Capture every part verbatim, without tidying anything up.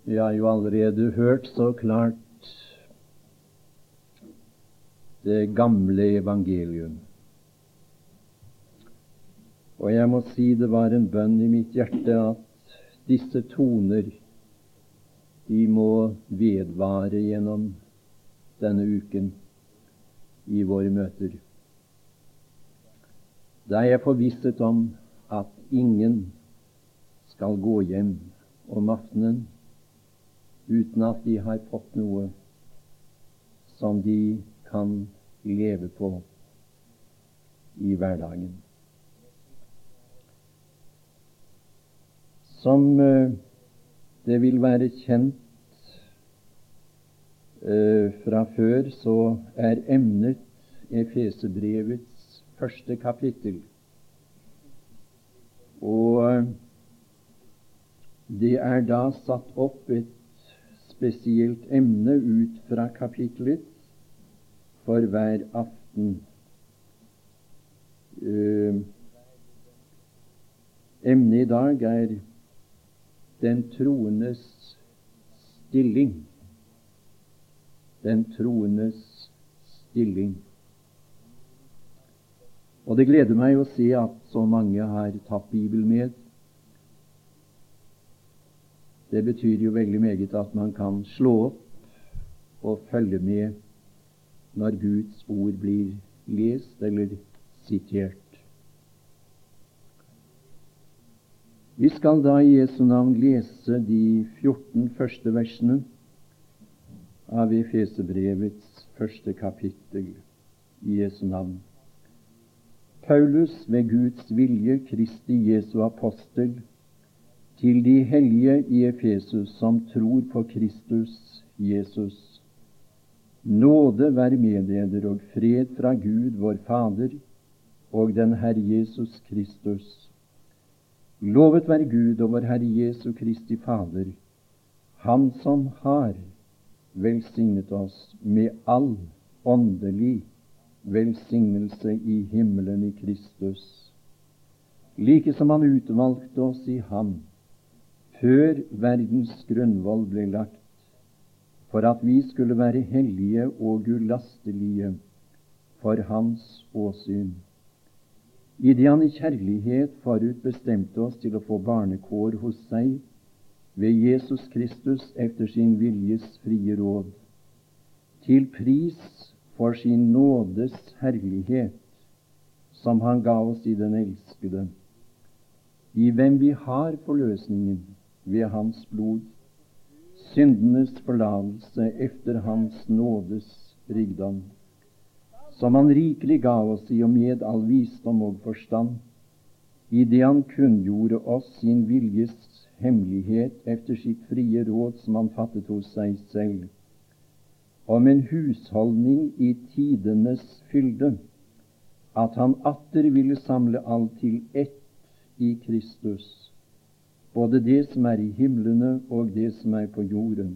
Vi har jo allerede hørt så klart det gamle evangelium. Og jeg må si det var en bønn i mitt hjerte at disse toner, de må vedvare gjennom denne uken i våre møter. Da er jeg forvisset om at ingen skal gå hjem om aftenen uten at de har fått noe som de kan leve på i hverdagen. Som uh, det vil være kjent uh, fra før, så er emnet Efeserbrevets første kapittel. Og uh, det er da satt opp et spesielt emne ut fra kapitlet for hver aften. Uh, emnet i dag er den troendes stilling. Den troendes stilling. Og det gleder meg å se at så mange har tatt Bibelen med. Det betyr jo veldig meget at man kan slå opp og følge med når Guds ord blir lest eller sitert. Vi skal da i Jesu navn lese de fjorten første versene av Efeserbrevets første kapittel i Jesu navn. Paulus, ved Guds vilje, Kristi Jesu apostel, til de hellige i Efesus som tror på Kristus Jesus. Nåde være med dere og fred fra Gud, vår Fader, og den Herre Jesus Kristus. Lovet være Gud og vår Herre Jesu Kristi Fader, Han som har velsignet oss med all åndelig velsignelse i himmelen i Kristus, like som Han utvalgte oss i Ham, før verdens grunnvoll ble lagt, for at vi skulle være hellige og ulastelige for Hans åsyn. I det Han i kjærlighet forutbestemte oss til å få barnekår hos seg ved Jesus Kristus efter sin viljes frie råd, til pris for sin nådes herlighet, som Han ga oss i den elskede, i hvem vi har forløsningen ved Hans blod, syndenes forlatelse efter Hans nådes rikdom, som Han rikelig ga oss i og med all visdom og forstand, i det Han kunngjorde oss sin viljes hemmelighet efter sitt frie råd som Han fattet hos seg selv, om en husholdning i tidenes fylde, at Han atter ville samle alt til ett i Kristus, både det som er i himlene og det som er på jorden.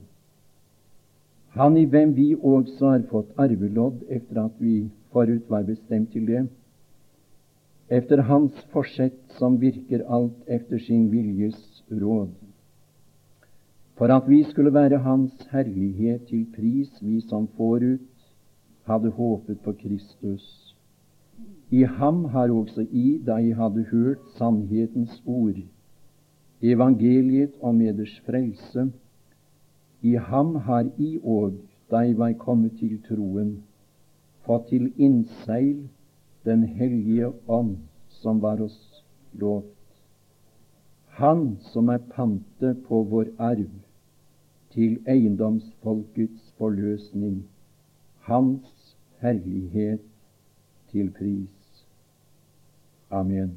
Han i hvem vi også har fått arvelodd efter at vi forut var bestemt til det, efter Hans forsett som virker alt efter sin viljes råd, for at vi skulle være Hans herlighet til pris, vi som forut hadde håpet på Kristus. I Ham har også I, da I hadde hørt sannhetens ord, evangeliet om eders frelse, i Ham har I og, da I var kommet til troen, fått til innseil den hellige ånd som var oss lovt. Han som er pante på vår arv, til eiendomsfolkets forløsning, Hans herlighet til pris. Amen.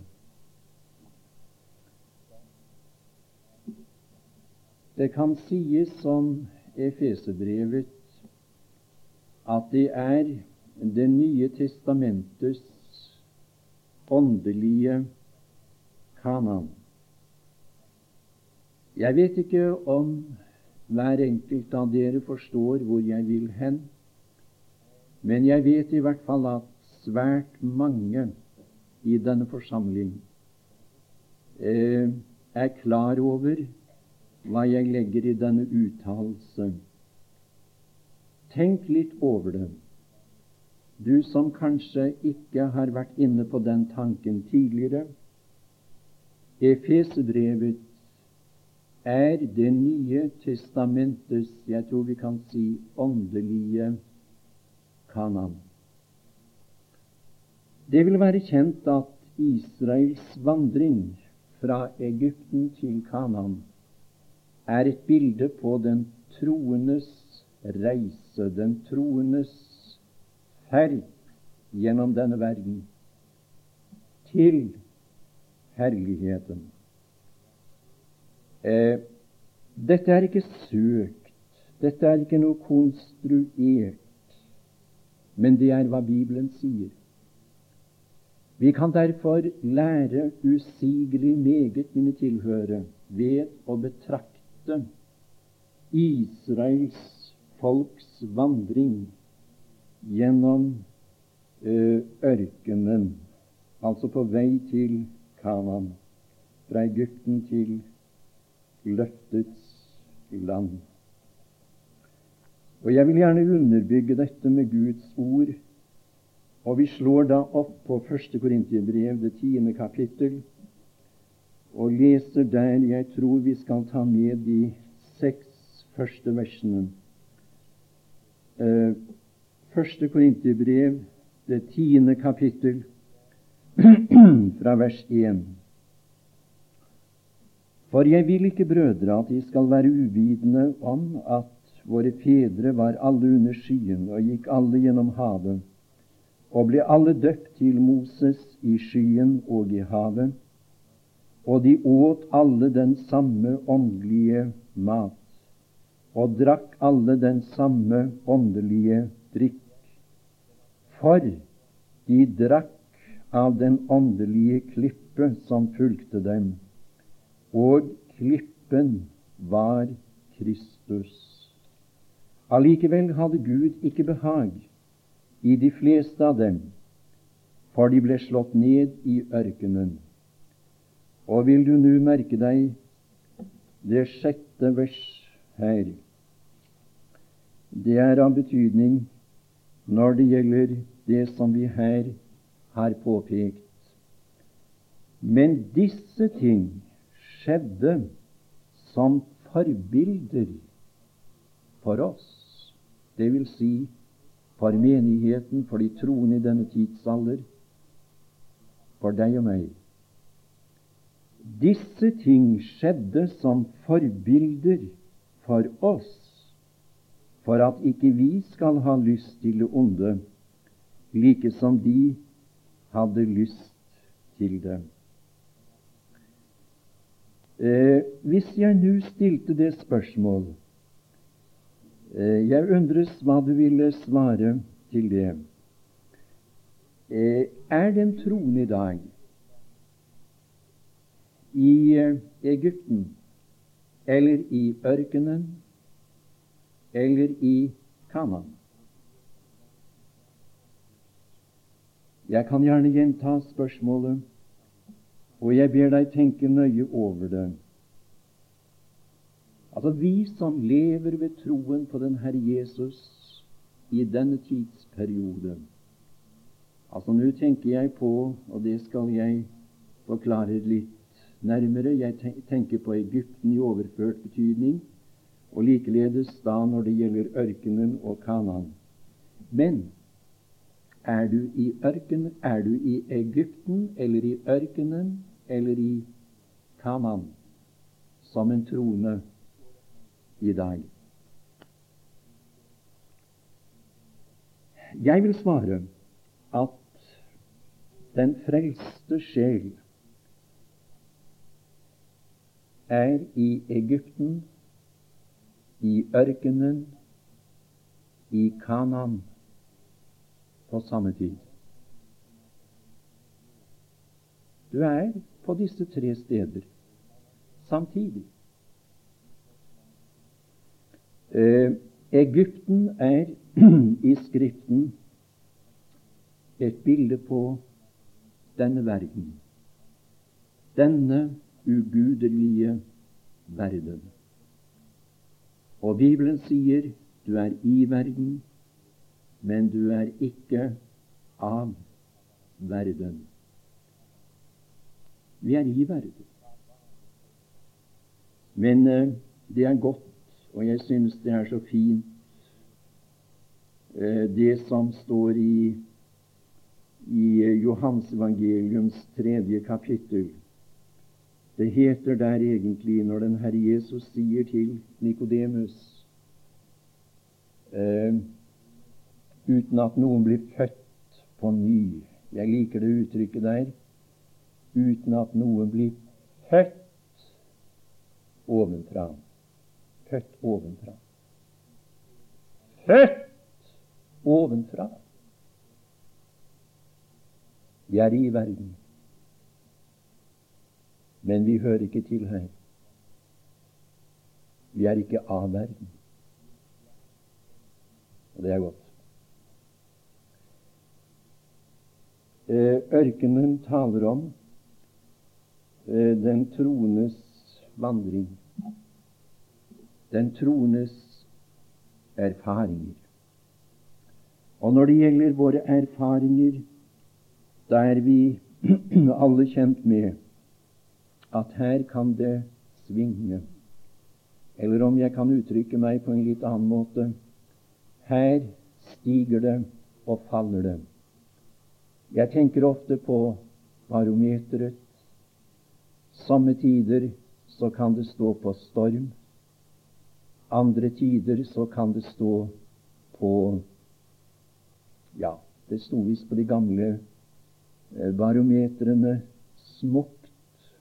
Det kan sies om Efeserbrevet at det er Det nye testamentets åndelige kanon. Jeg vet ikke om hver enkelt av dere forstår hvor jeg vil hen, men jeg vet i hvert fall at svært mange i denne forsamling eh, er klar over hva jeg legger i denne uttalelse. Tenk litt over det, du som kanskje ikke har vært inne på den tanken tidligere. Efeserbrevet er Det nye testamentets, jeg tror vi kan si, åndelige kanon. Det vil være kjent at Israels vandring fra Egypten til Kanaan er et bilde på den troendes reise, den troendes ferd gjennom denne verden til herligheten. Eh, dette er ikke søkt, dette er ikke noe konstruert, men det er hva Bibelen sier. Vi kan derfor lære usigelig meget, mine tilhørere, ved å betrakte Israels folks vandring gjennom ø, ørkenen, altså på vei til Kanaan, fra Egypten til løftets land. Og jeg vil gjerne underbygge dette med Guds ord, og vi slår da opp på første Korinterbrev, det tiende kapittel, og leser der, jeg tror vi skal ta med de seks første versene. Uh, første Korinterbrev, det tiende kapittel, fra vers én. For jeg vil ikke, brødre, at de skal være uvitende om at våre fedre var alle under skyen og gikk alle gjennom havet, og ble alle døpt til Moses i skyen og i havet, og de åt alle den samme åndelige mat, og drakk alle den samme åndelige drikk. For de drakk av den åndelige klippe som fulgte dem, og klippen var Kristus. Allikevel hadde Gud ikke behag i de fleste av dem, for de ble slått ned i ørkenen. Og vil du nå merke deg det sjette vers her? Det er av betydning når det gjelder det som vi her har påpekt. Men disse ting skjedde som forbilder for oss, det vil si for menigheten, for de troende i denne tidsalder, for deg og meg. Disse ting skjedde som forbilder for oss, for at ikke vi skal ha lyst til det onde, like som de hadde lyst til det. Eh, hvis jeg nå stilte det spørsmål, eh, jeg undres hva du ville svare til det. Eh, er den troende i dag i eh, Egypten, eller i ørkenen, eller i Kanaan? Jeg kan gjerne gjenta spørsmålet, og jeg ber deg tenke nøye over det. Altså, vi som lever ved troen på den Herre Jesus i denne tidsperiode, altså nå tenker jeg på, og det skal jeg forklare litt nærmere, jeg tenker på Egypten i overført betydning, og likeledes da når det gjelder ørkenen og Kanaan. Men er du i ørkenen, er du i Egypten, eller i ørkenen, eller i Kanaan, som en troende i dag? Jeg vil svare at den frelste sjel er i Egypten, i ørkenen, i Kanaan på samme tid. Du er på disse tre steder samtidig. Eh, Egypten er i Skriften et bilde på denne verden, denne ugudelige verden. Og Bibelen sier du er i verden, men du er ikke av verden. Vi er i verden. Men eh, det er godt, og jeg synes det er så fint, eh, det som står i, i Johans evangeliums tredje kapittel. Det heter der egentlig, når den Herre Jesus sier til Nikodemus, eh, uten at noen blir født på ny. Jeg liker det uttrykket der. Uten at noen blir født ovenfra. Født ovenfra. Født ovenfra. Vi er i verden, men vi hører ikke til her. Vi er ikke av verden. Og det er godt. Ørkenen taler om den troendes vandring, den troendes erfaringer. Og når det gjelder våre erfaringer, da er vi alle kjent med at her kan det svinge. Eller om jeg kan uttrykke meg på en litt annen måte, her stiger det og faller det. Jeg tenker ofte på barometeret. Somme tider så kan det stå på storm. Andre tider så kan det stå på, ja, det sto visst på de gamle barometrene, smukt,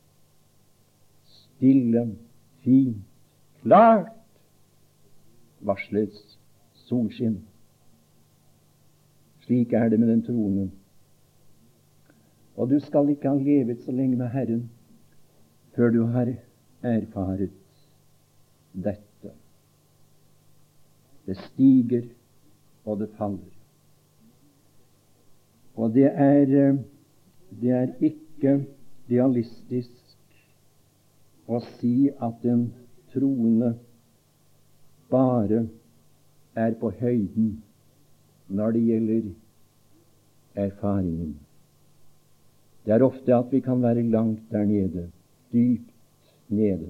stille, fint, klart, varsles solskinn. Slik er det med den troende. Og du skal ikke ha levet så lenge med Herren før du har erfaret dette. Det stiger, og det faller. Og det er, det er ikke realistisk å si at en troende bare er på høyden når det gjelder erfaringen. Det er ofte at vi kan være langt der nede, dypt nede.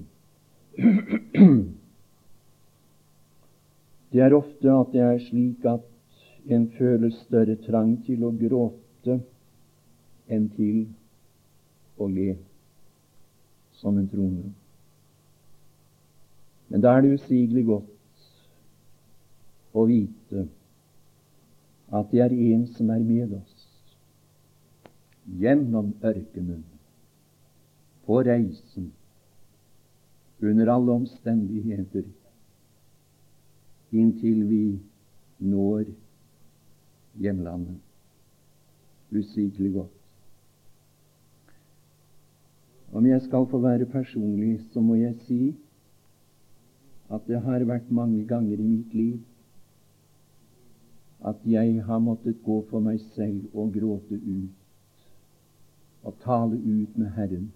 Det er ofte at det er slik at en føler større trang til å gråte enn til å le som en troende. Men da er det usigelig godt å vite at det er en som er med oss gjennom ørkenen, på reisen, under alle omstendigheter, inntil vi når hjemlandet. Usigelig godt. Om jeg skal få være personlig, så må jeg si at det har vært mange ganger i mitt liv at jeg har måttet gå for meg selv og gråte ut og tale ut med Herren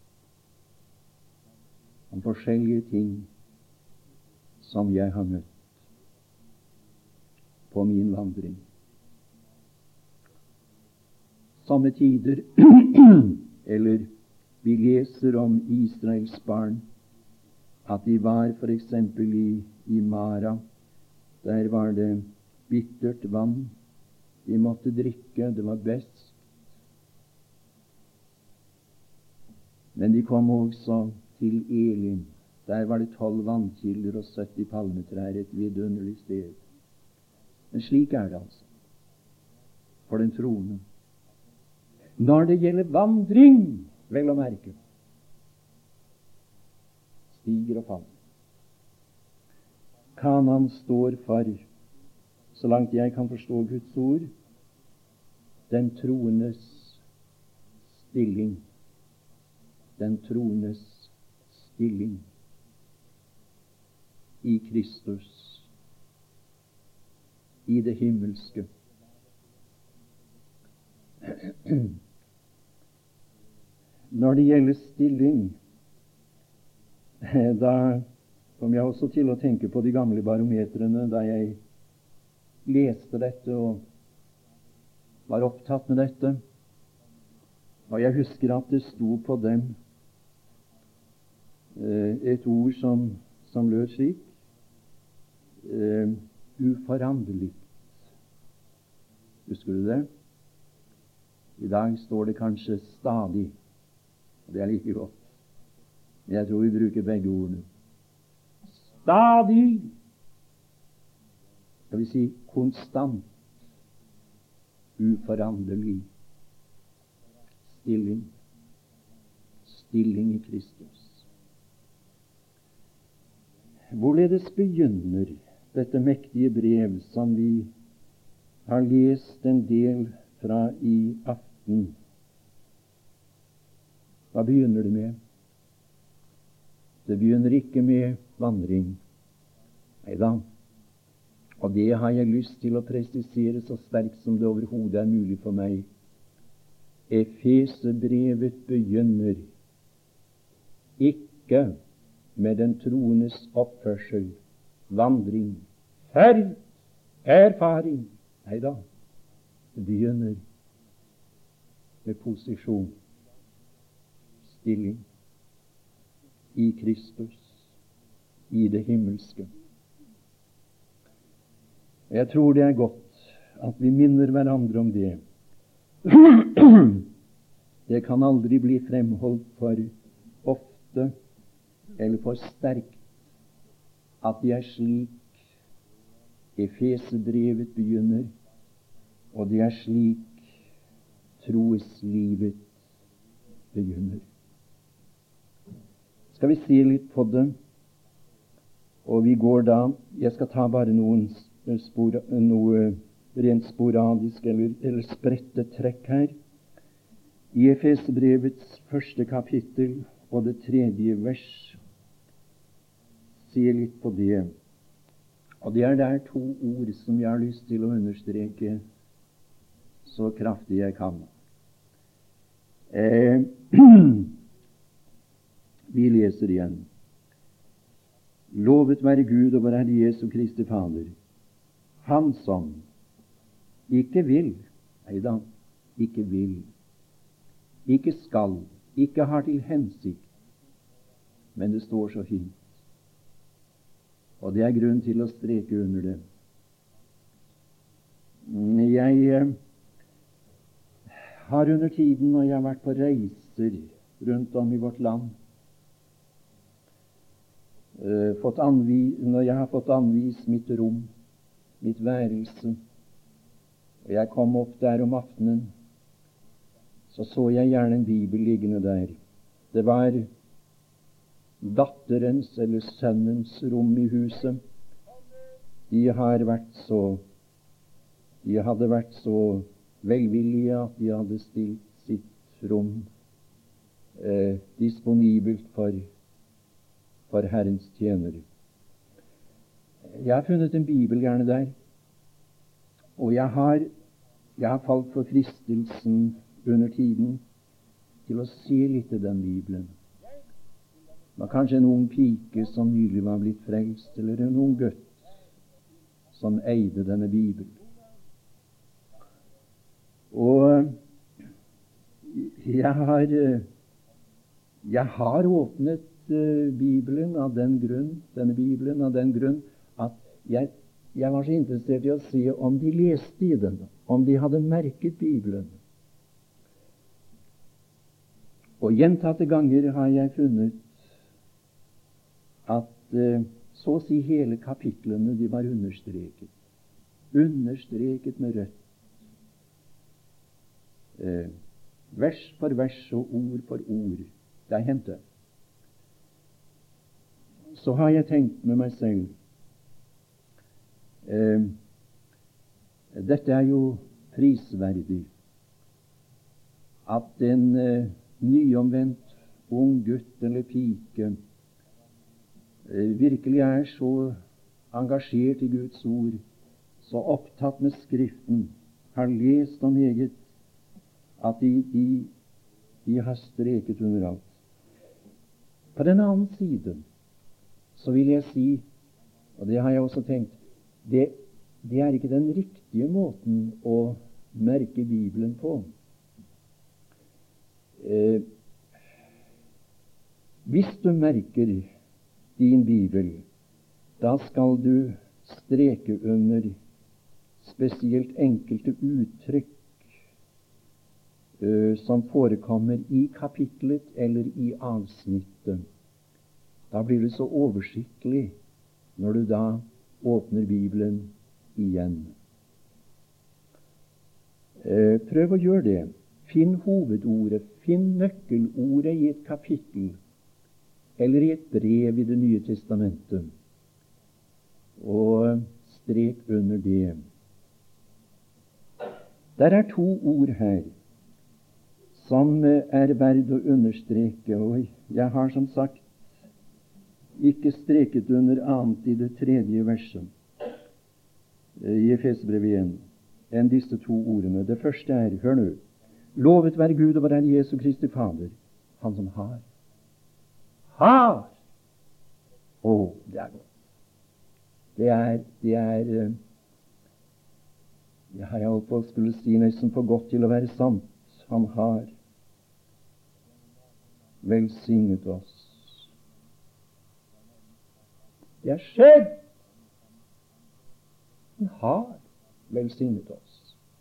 om forskjellige ting som jeg har møtt på min vandring. Somme tider, eller vi leser om Israels barn, at de var for eksempel i, i Mara. Der var det bittert vann. De måtte drikke, det var best. Men de kom også til Elim. Der var det tolv vannkilder og sytti palmetrær, et vidunderlig sted. Men slik er det altså for den troende. Når det gjelder vandring, vel å merke, stiger og faller. Kanan står for, så langt jeg kan forstå Guds ord, den troendes stilling. Den troendes stilling i Kristus, i det himmelske. Når det gjelder stilling, da kom jeg også til å tenke på de gamle barometrene da jeg leste dette og var opptatt med dette. Og jeg husker at det sto på dem eh, et ord som, som lød slik: eh, uforanderlig. Husker du det? I dag står det kanskje stadig, og det er like godt. Men jeg tror vi bruker begge ordene. Stadig, skal vi si konstant, uforanderlig. Stilling. Stilling i Kristus. Hvorledes begynner dette mektige brev som vi har lest en del fra i aften? Hva begynner det med? Det begynner ikke med vandring. Neida. Og det har jeg lyst til å presisere så sterkt som det overhodet er mulig for meg. Efesebrevet begynner ikke med den troendes oppførsel, vandring, ferd, erfaring. Neida. Det begynner med posisjon, stilling i Kristus, i det himmelske. Jeg tror det er godt at vi minner hverandre om det. Det kan aldri bli fremholdt for ofte eller for sterkt at det er slik Efesebrevet begynner, og det er slik troeslivet begynner. Skal vi se litt på det, og vi går da, jeg skal ta bare noen spor, noe rent sporadisk eller, eller spredte trekk her. I Efesebrevets første kapittel og det tredje vers, se litt på det. Og det er der to ord som jeg har lyst til å understreke så kraftig jeg kan. Eh, vi leser igjen. Lovet være Gud og vår Herre Jesu Kristi Fader, Han som ikke vil, neida, ikke vil, ikke skal, ikke har til hensikt, men det står så fint. Og det er grunn til å streke under det. Jeg eh, har under tiden, når jeg har vært på reiser rundt om i vårt land, eh, fått anvi, når jeg har fått anvist mitt rom, mitt værelse, og jeg kom opp der om aftenen, så så jeg gjerne en bibel liggende der. Det var datterens eller sønnens rom i huset. De har vært så de hadde vært så velvillige at de hadde stilt sitt rom eh, disponibelt for, for Herrens tjenere. Jeg har funnet en bibel gjerne der, og jeg har, jeg har falt for fristelsen under tiden til å se litt i den Bibelen. Det var kanskje en ung pike som nylig var blitt frelst, eller en ung gutt som eide denne Bibelen. Og jeg har, jeg har åpnet Bibelen av den grunn, denne Bibelen av den grunn at jeg, jeg var så interessert i å se om de leste i den, om de hadde merket Bibelen. Og gjentatte ganger har jeg funnet at eh, så å si hele kapitlene de var understreket. Understreket med rødt. Eh, vers for vers og ord for ord. Det er hentet. Så har jeg tenkt med meg selv, eh, dette er jo prisverdig, at en eh, nyomvendt ung gutt eller pike eh, virkelig er så engasjert i Guds ord, så opptatt med Skriften, har lest om eget, at de, de, de har streket under alt. På den annen side så vil jeg si, og det har jeg også tenkt, det, det er ikke den riktige måten å merke Bibelen på. Eh, hvis du merker din Bibel, da skal du streke under spesielt enkelte uttrykk uh, som forekommer i kapitlet eller i avsnittet. Da blir det så oversiktlig når du da åpner Bibelen igjen. Uh, prøv å gjøre det. Finn hovedordet, finn nøkkelordet i et kapittel eller i et brev i Det nye testamentet, og strek under det. Der er to ord her som er verd å understreke, og jeg har som sagt ikke streket under annet i det tredje verset i Efeserbrevet igjen enn disse to ordene. Det første er, hør nå, lovet være Gud og vår Herre Jesu Kristi Fader, Han som har. Har! Å, det er godt. Det er, det er Jeg har holdt på å skulle si nesten for godt til å være sant. Han har velsignet oss. Det er skjedd. Han har velsignet oss.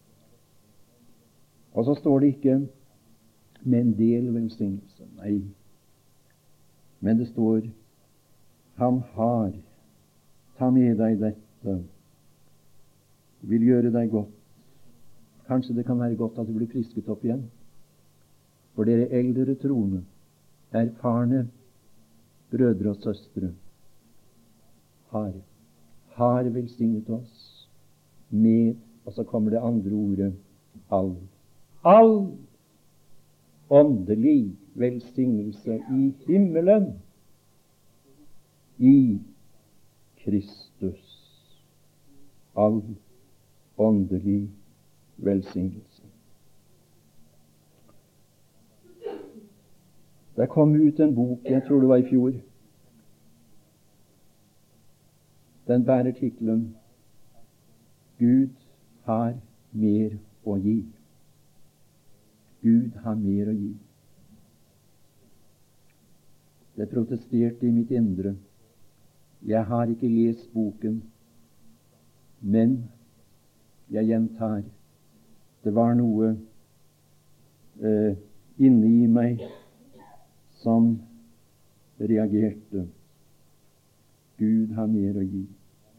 Og så står det ikke med en del velsignelse. Nei. Men det står han har. Ta med deg dette. Vil gjøre deg godt. Kanskje det kan være godt at du blir frisket opp igjen. For dere eldre troende, erfarne brødre og søstre, har, har velsignet oss med, og så kommer det andre ordet, all. All åndelig velsignelse i himmelen i Kristus. All åndelig velsignelse. Det kom ut en bok, jeg tror det var i fjor. Den bærer titelen Gud har mer å gi. Gud har mer å gi. Det protesterte i mitt indre. Jeg har ikke lest boken, men jeg gjentar, det var noe eh, inne i meg som reagerte. Gud har mer å gi.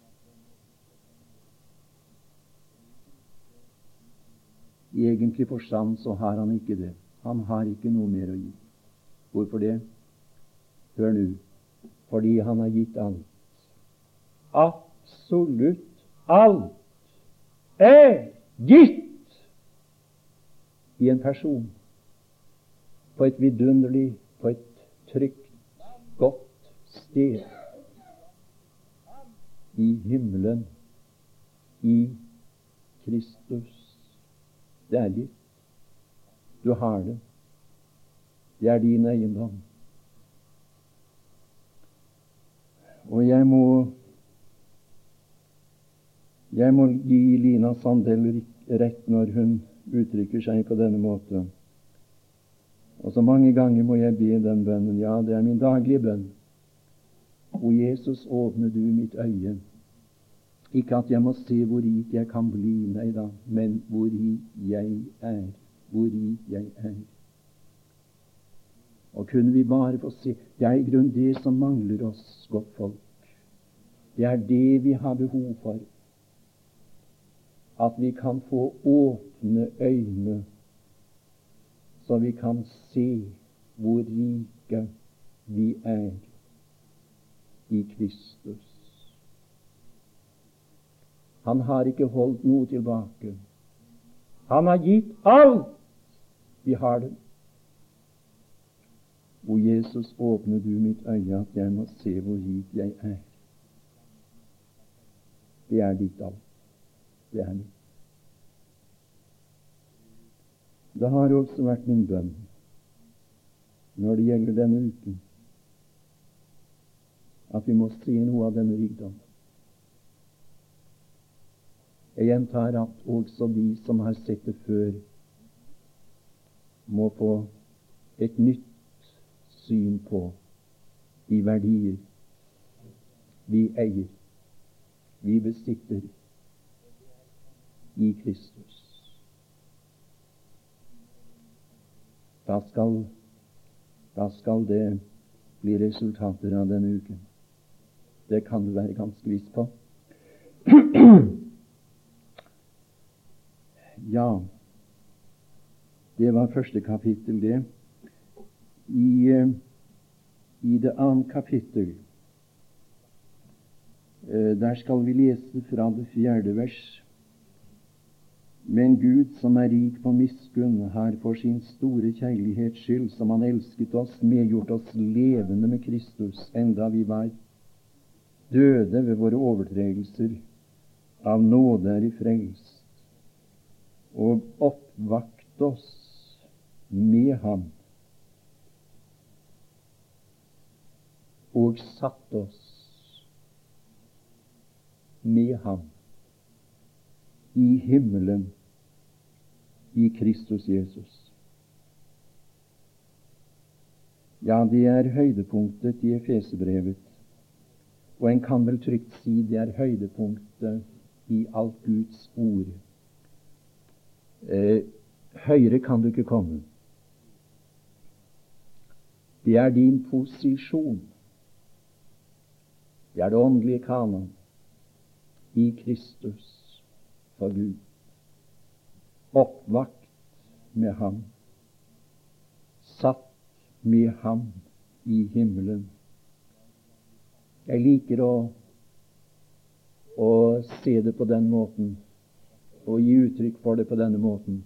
I egentlig forstand så har han ikke det. Han har ikke noe mer å gi. Hvorfor det? Hør nå. Fordi han har gitt alt. Absolutt alt er gitt i en person, på et vidunderlig, på et trygt, godt sted i himmelen, i Kristus. Det er gitt. Du har det. Det er din eiendom. Og jeg må Jeg må gi Lina Sandell rett når hun uttrykker seg på denne måten. Og så mange ganger må jeg be den bønnen. Ja, det er min daglige bønn. O Jesus, åpne du mitt øye. Ikke at jeg må se hvor rik jeg kan bli, nei da, men hvor rik jeg er. Hvor rik jeg er. Og kunne vi bare få se, det er i grunn det som mangler oss, godt folk. Det er det vi har behov for. At vi kan få åpne øyne, så vi kan se hvor rike vi er i Kristus. Han har ikke holdt noe tilbake. Han har gitt alt. Vi har det. O Jesus, åpne du mitt øye, at jeg må se hvor rik jeg er. Det er ditt alt. Det er mitt. Det har også vært min bønn når det gjelder denne uken, at vi må se noe av denne rikdom. Jeg gjentar at også de som har sett det før, må få et nytt syn på de verdier vi eier, vi besitter i Kristus. Da skal, da skal det bli resultater av denne uken. Det kan du være ganske viss på. Ja, det var første kapittel, det. I, i det andre kapittel, der skal vi lese fra det fjerde vers. Men Gud, som er rik på miskunn, har for sin store kjærlighets skyld, som han elsket oss, medgjort oss levende med Kristus, enda vi var døde ved våre overtredelser. Av nåde er i frelst, og oppvakt oss med ham, og satt oss med ham i himmelen i Kristus Jesus. Ja, det er høydepunktet i Efesebrevet, og en kan vel trygt si det er høydepunktet i alt Guds ord. Eh, høyere kan du ikke komme. Det er din posisjon. Det er det åndelige kanon i Kristus for Gud. Oppvakt med ham, satt med ham i himmelen. Jeg liker å, å se det på den måten, og gi uttrykk for det på denne måten.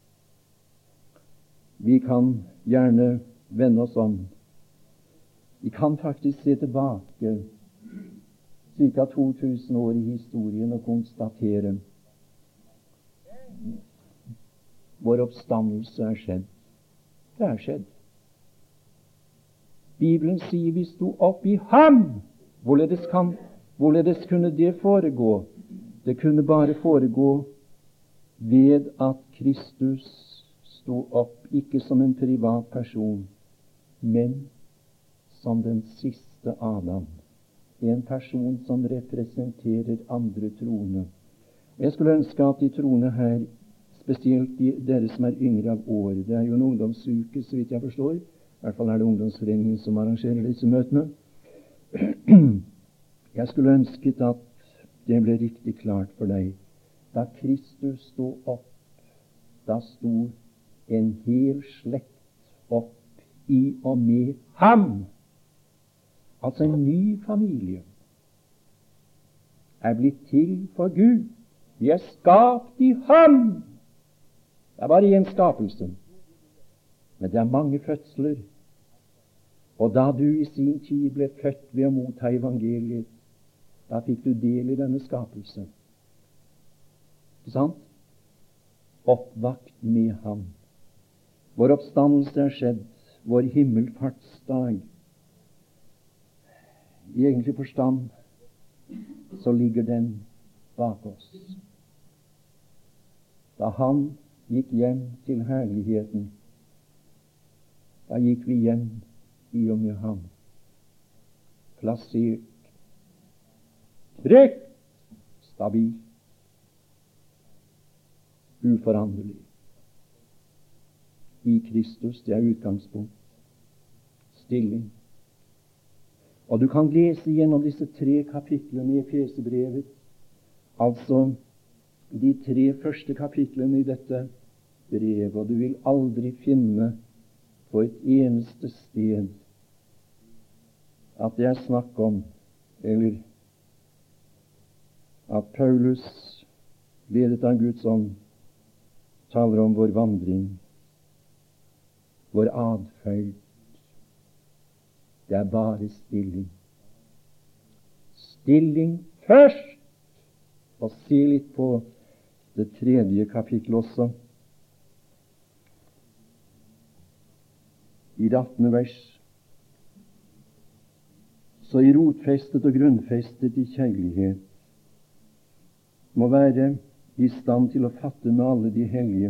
Vi kan gjerne vende oss om. Vi kan faktisk se tilbake ca. to tusen år i historien og konstatere vår oppstandelse er skjedd. Det er skjedd. Bibelen sier vi sto opp i ham. Hvorledes, kan, hvorledes kunne det foregå? Det kunne bare foregå ved at Kristus sto opp, ikke som en privat person, men som den siste Adam. En person som representerer andre troende. Jeg skulle ønske at de troende her, spesielt de, dere som er yngre av år, det er jo en ungdomsuke, så vidt jeg forstår, i hvert fall er det ungdomsforeningen som arrangerer disse møtene. Jeg skulle ønsket at det ble riktig klart for deg. Da Kristus sto opp, da sto en hel slekt opp i og med ham. Altså en ny familie er blitt til for Gud. Vi er skapt i ham. Det er bare én skapelse, men det er mange fødsler. Og da du i sin tid ble født ved å motta evangeliet, da fikk du del i denne skapelse. Ikke sant? Oppvakt med ham. Vår oppstandelse er skjedd, vår himmelfartsdag. I egentlig forstand så ligger den bak oss. Da han gikk hjem til herligheten, da gikk vi hjem i og med ham. Plassert, trygt, stabil, uforanderlig. I Kristus, det er utgangspunkt. Stilling. Og du kan lese gjennom disse tre kapitlene i Efesebrevet, altså de tre første kapitlene i dette brevet, og du vil aldri finne på et eneste sted at det er snakk om, eller at Paulus, ledet av Guds ånd, taler om vår vandring, vår adferd. Det er bare stilling. Stilling først! Og se litt på det tredje kapittel også. I det attende vers så i rotfestet og grunnfestet i kjærlighet, må være i stand til å fatte med alle de hellige.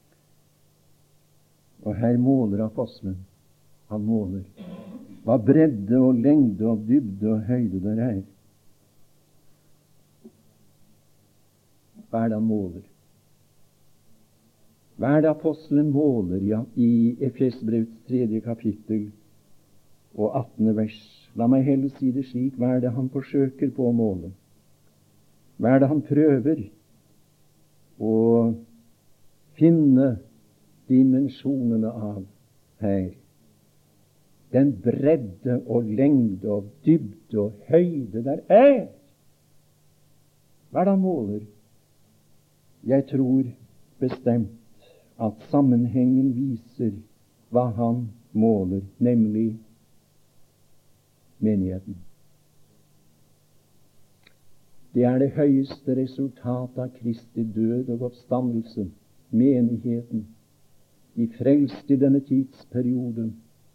Og her måler apostelen. Han måler hva bredde og lengde og dybde og høyde der er. Hva er det han måler? Hva er det apostelen måler, ja, i Efesbrevets tredje kapittel og attende vers? La meg heller si det slik: hva er det han forsøker på å måle? Hva er det han prøver å finne dimensjonene av her? Den bredde og lengde og dybde og høyde der er. Hva er det han måler? Jeg tror bestemt at sammenhengen viser hva han måler, nemlig menigheten. Det er det høyeste resultat av Kristi død og oppstandelse, menigheten, de frelste i denne tidsperiode.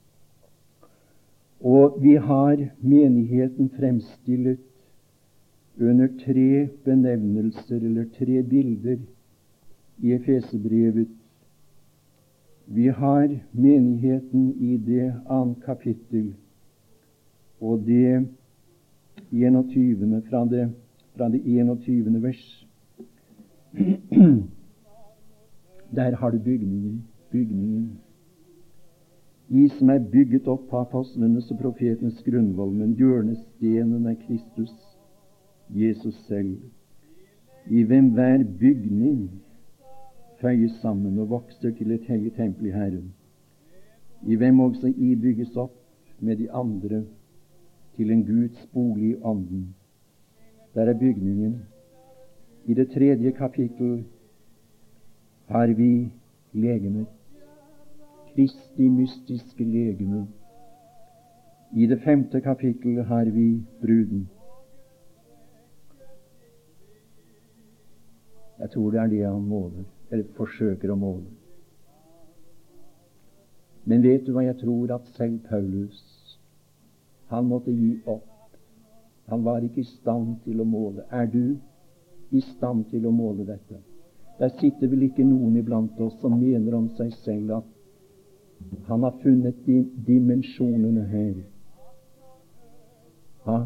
Og vi har menigheten fremstillet under tre benevnelser, eller tre bilder, i Efesebrevet. Vi har menigheten i det annet kapittel, og det enogtyvende, fra det, fra det enogtyvende vers. Der har du bygningen, bygningen. I som er bygget opp på apostlenes og profetenes grunnvoll, men hjørnestenen er Kristus, Jesus selv, i hvem hver bygning føyes sammen og vokser til et hellig tempel i Herren, i hvem også I bygges opp med de andre til en Guds bolig i ånden. Der er bygningen. I det tredje kapittel har vi legemet, Kristi mystiske legeme. I det femte kapittel har vi bruden. Jeg tror det er det han måler, eller forsøker å måle. Men vet du hva jeg tror? At selv Paulus, han måtte gi opp. Han var ikke i stand til å måle. Er du i stand til å måle dette? Der sitter vel ikke noen iblant oss som mener om seg selv at han har funnet de dimensjonene her. Ja.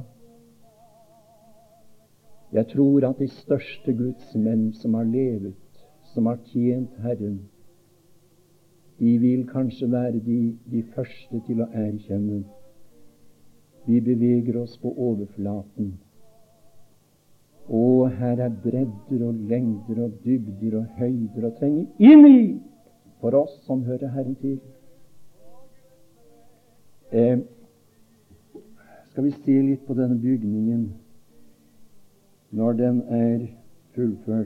Jeg tror at de største Guds menn som har levet, som har tjent Herren, de vil kanskje være de, de første til å erkjenne. Vi beveger oss på overflaten. Og her er bredder og lengder og dybder og høyder å trenge inn i for oss som hører Herren til. Eh, skal vi se litt på denne bygningen når den er fullført.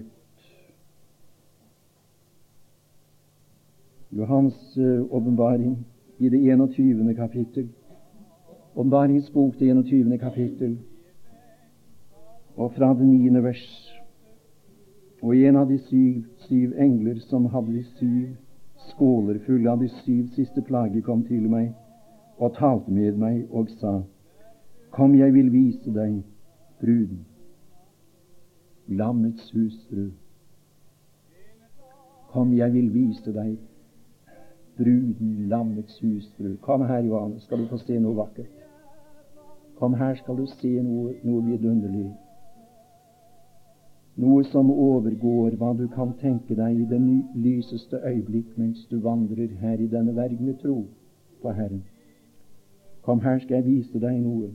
Johans uh, åpenbaring i det enogtyvende kapittel. Åpenbaringens bok, det enogtyvende kapittel, og fra det niende vers. Og en av de syv, syv engler som hadde de syv skåler fulle av de syv siste plager, kom til meg og talte med meg og sa: Kom, jeg vil vise deg bruden, lammets hustru. Kom, jeg vil vise deg bruden, lammets hustru. Kom her, Johannes, skal du få se noe vakkert. Kom her, skal du se noe, noe vidunderlig. Noe som overgår hva du kan tenke deg i det lyseste øyeblikk mens du vandrer her i denne verden med tro på Herren. Kom her, skal jeg vise deg noe.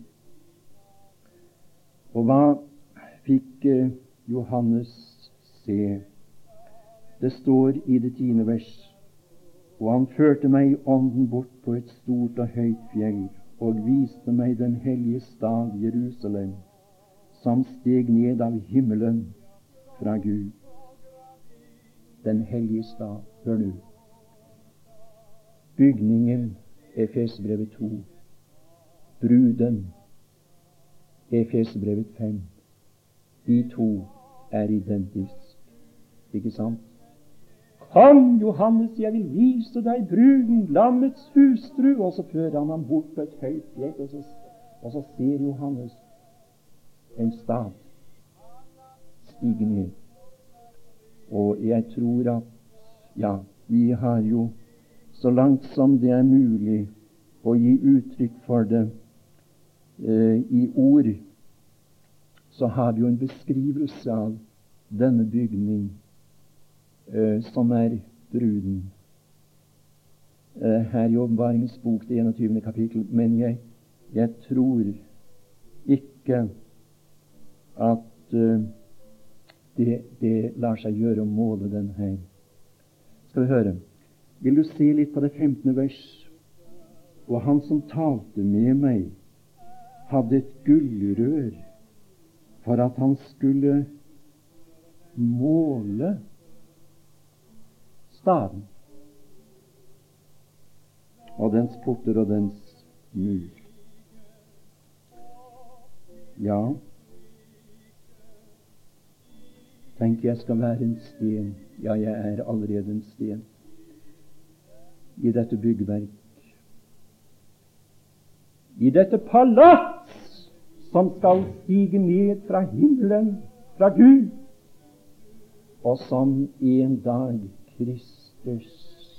Og hva fikk eh, Johannes se? Det står i det tiende vers: Og han førte meg i ånden bort på et stort og høyt fjell, og viste meg den hellige stad Jerusalem, som steg ned av himmelen fra Gud. Den hellige stad. Hør nå. Bygningen, Efesebrevet to. Bruden, Efesebrevet fem. De to er identisk. Ikke sant? Kom, Johannes, jeg vil vise deg bruden, lammets hustru. Og så fører han ham bort på et høyt fjell, og så Og så ser Johannes en stav stige ned. Og jeg tror at ja, vi har jo så langt som det er mulig å gi uttrykk for det eh, i ord, så har vi jo en beskrivelse av denne bygning eh, som er bruden. Eh, her i Åpenbaringens bok, det enogtyvende kapittel. Men jeg, jeg tror ikke at eh, det, det lar seg gjøre å måle den her. Skal vi høre? Vil du se litt på det femtende vers? Og han som talte med meg, hadde et gullrør for at han skulle måle staden og dens porter og dens mur. Ja, tenk, jeg skal være en sten. Ja, jeg er allerede en sten i dette byggverk, i dette palats som skal stige ned fra himmelen, fra Gud, og som en dag Kristus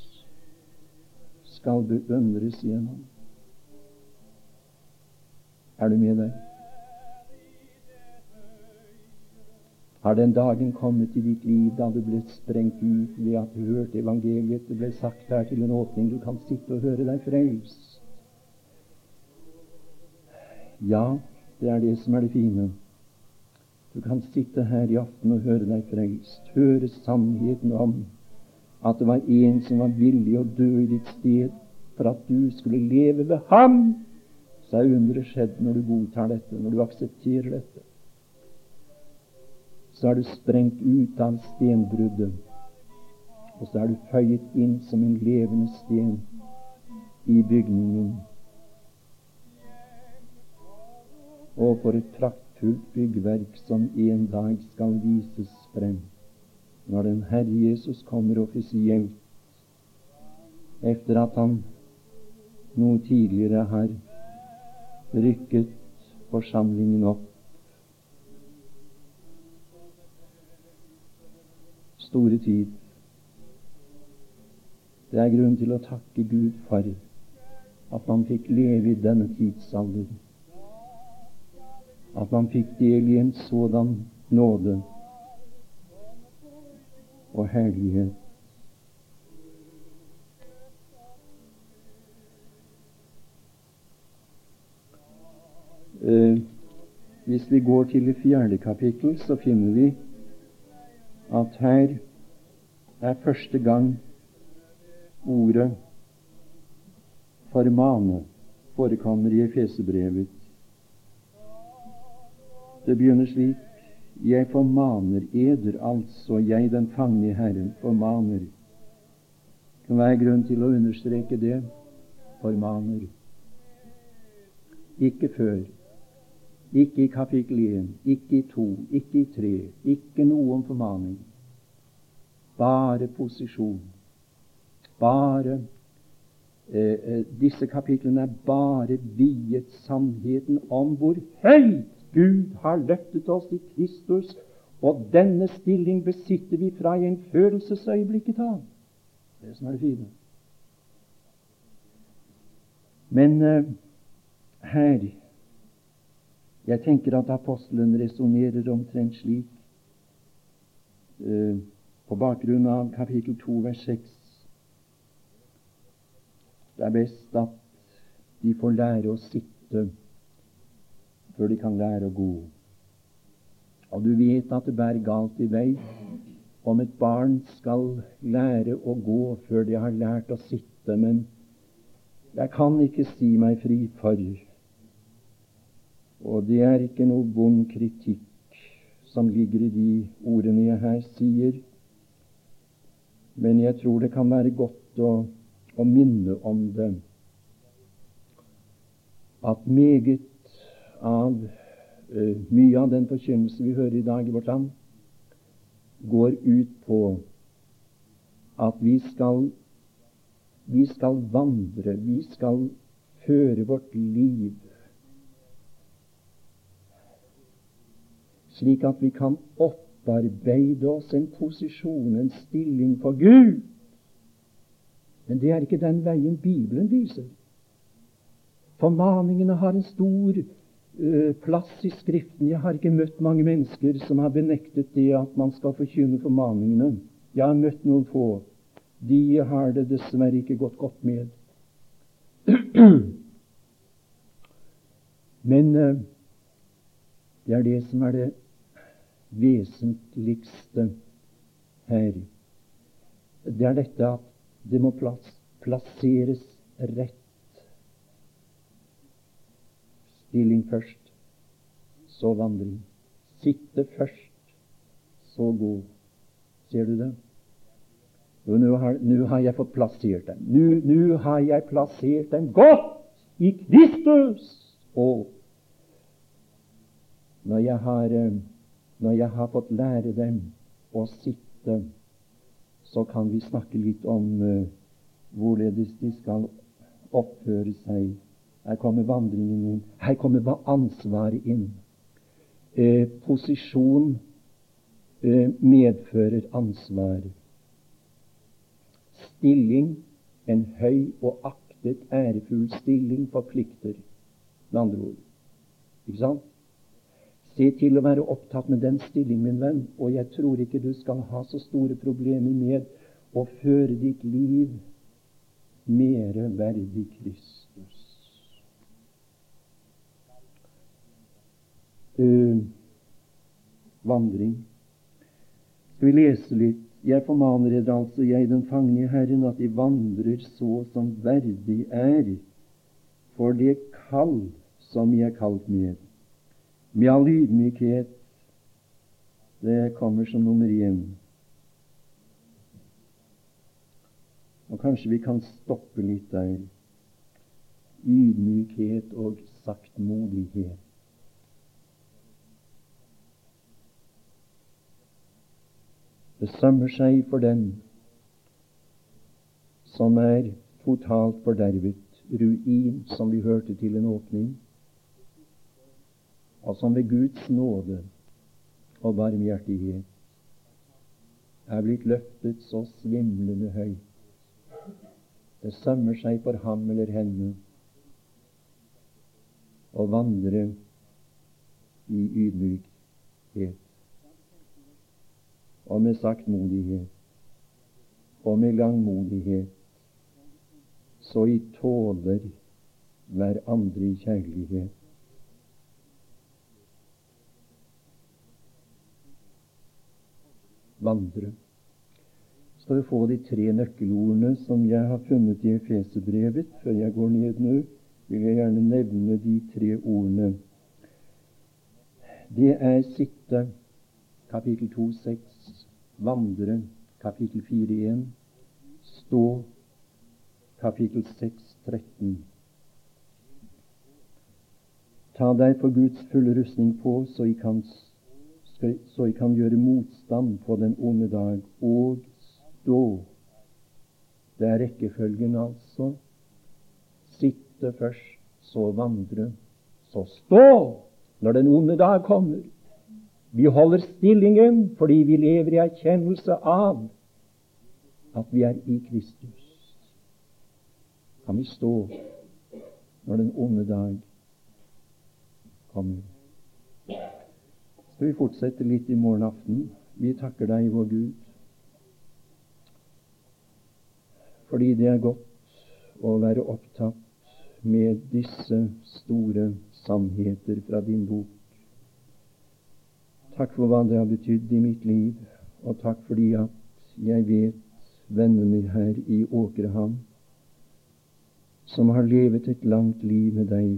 skal beundres gjennom. Er du med der? Har den dagen kommet i ditt liv da du ble sprengt ut ved at du hørte evangeliet? Det ble sagt her til en åpning. Du kan sitte og høre deg frelst. Ja, det er det som er det fine. Du kan sitte her i aften og høre deg frelst. Høre sannheten om at det var en som var villig å dø i ditt sted for at du skulle leve ved ham. Så er underet skjedd når du godtar dette, når du aksepterer dette. Så er du sprengt ut av stenbruddet, og så er du føyet inn som en levende sten i bygningen. Og for et praktfullt byggverk som en dag skal vises frem, når den Herre Jesus kommer offisielt, efter at han noe tidligere har rykket forsamlingen opp. Store tid. Det er grunn til å takke Gud for at man fikk leve i denne tidsalder, at man fikk del i en sådan nåde og herlighet. Eh, hvis vi går til det fjerde kapittel, så finner vi at her er første gang ordet formane forekommer i Efesebrevet. Det begynner slik: Jeg formaner eder, altså jeg den fangne i Herren formaner. Det kan være grunn til å understreke det. Formaner. Ikke før. Ikke i kapittel én, ikke i to, ikke i tre, ikke noe om formaning. Bare posisjon. Bare eh, eh, disse kapitlene er bare viet sannheten om hvor høyt Gud har løftet oss i Kristus, og denne stilling besitter vi fra en følelsesøyeblikket av. Det er det som er det fine. Men eh, her jeg tenker at apostelen resonerer omtrent slik eh, på bakgrunn av kapittel to, vers seks. Det er best at de får lære å sitte før de kan lære å gå. Og du vet at det bærer galt i vei om et barn skal lære å gå før de har lært å sitte, men jeg kan ikke si meg fri for. Og det er ikke noe vond kritikk som ligger i de ordene jeg her sier, men jeg tror det kan være godt å, å minne om det, at meget av uh, mye av den forkynnelse vi hører i dag i vårt land, går ut på at vi skal, vi skal vandre, vi skal føre vårt liv slik at vi kan opparbeide oss en posisjon, en stilling for Gud. Men det er ikke den veien Bibelen viser. Formaningene har en stor uh, plass i Skriften. Jeg har ikke møtt mange mennesker som har benektet det at man skal forkynne formaningene. Jeg har møtt noen få. De har det dessverre ikke gått godt med. Men uh, det er det som er det vesentligste her. Det er dette at det må plass, plasseres rett. Stilling først, så vandring. Sitte først, så gå. Ser du det? Og nå har, nå har jeg fått plassert dem. Nå, nå har jeg plassert dem godt i Kristus. Og når jeg har, når jeg har fått lære dem å sitte, så kan vi snakke litt om uh, hvorledes de skal oppføre seg. Her kommer vandringen inn. Her kommer ansvaret inn. Eh, posisjon eh, medfører ansvar. Stilling, en høy og aktet, ærefull stilling, forplikter. Med andre ord. Ikke sant? Se til å være opptatt med den stilling, min venn, og jeg tror ikke du skal ha så store problemer med å føre ditt liv mere verdig Kristus. Uh, vandring. Skal vi lese litt? Jeg formaner dere altså, jeg den fangne i Herren, at de vandrer så som verdig er, for det kall som jeg er kalt med. Med all ydmykhet. Det kommer som nummer én. Og kanskje vi kan stoppe litt der. Ydmykhet og saktmodighet. Det sømmer seg for den som er totalt fordervet, ruin, som vi hørte til en åpning, og som ved Guds nåde og barmhjertighet er blitt løftet så svimlende høyt. Det sømmer seg for ham eller henne å vandre i ydmykhet og med saktmodighet og med langmodighet, så I tåler hver andre i kjærlighet. Vandre. Skal du få de tre nøkkelordene som jeg har funnet i Efeserbrevet. Før jeg går ned nå, vil jeg gjerne nevne de tre ordene. Det er sitte, kapittel to seks, vandre, kapittel fire en, stå, kapittel seks tretten. Ta derfor Guds fulle rustning på, så I kan så I kan gjøre motstand på den onde dag, og stå. Det er rekkefølgen altså. Sitte først, så vandre, så stå når den onde dag kommer. Vi holder stillingen fordi vi lever i erkjennelse av at vi er i Kristus. Kan vi stå når den onde dag kommer? Skal vi fortsette litt i morgen aften? Vi takker deg, vår Gud, fordi det er godt å være opptatt med disse store sannheter fra din bok. Takk for hva det har betydd i mitt liv, og takk fordi at jeg vet vennene her i Åkrehamn, som har levet et langt liv med deg,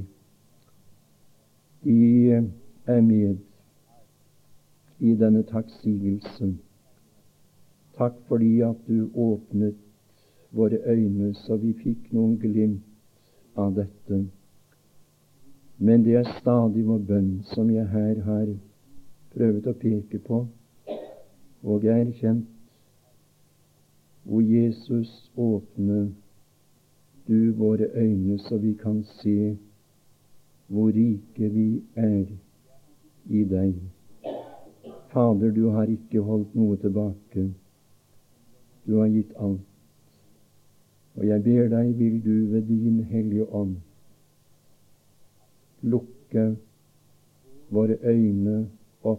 de er med i denne takksigelsen. Takk fordi at du åpnet våre øyne, så vi fikk noen glimt av dette. Men det er stadig vår bønn, som jeg her har prøvd å peke på, og erkjent, hvor Jesus åpner du våre øyne, så vi kan se hvor rike vi er i deg. Fader, du har ikke holdt noe tilbake. Du har gitt alt. Og jeg ber deg, vil du ved din Hellige Ånd lukke våre øyne opp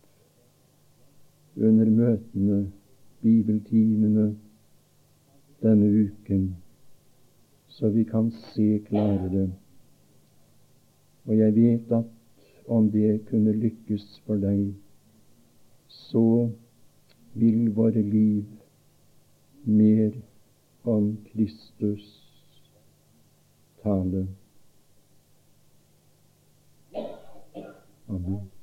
under møtene, bibeltimene denne uken, så vi kan se klarere. Og jeg vet at om det kunne lykkes for deg, så vil våre liv mer om Kristus tale. Amen.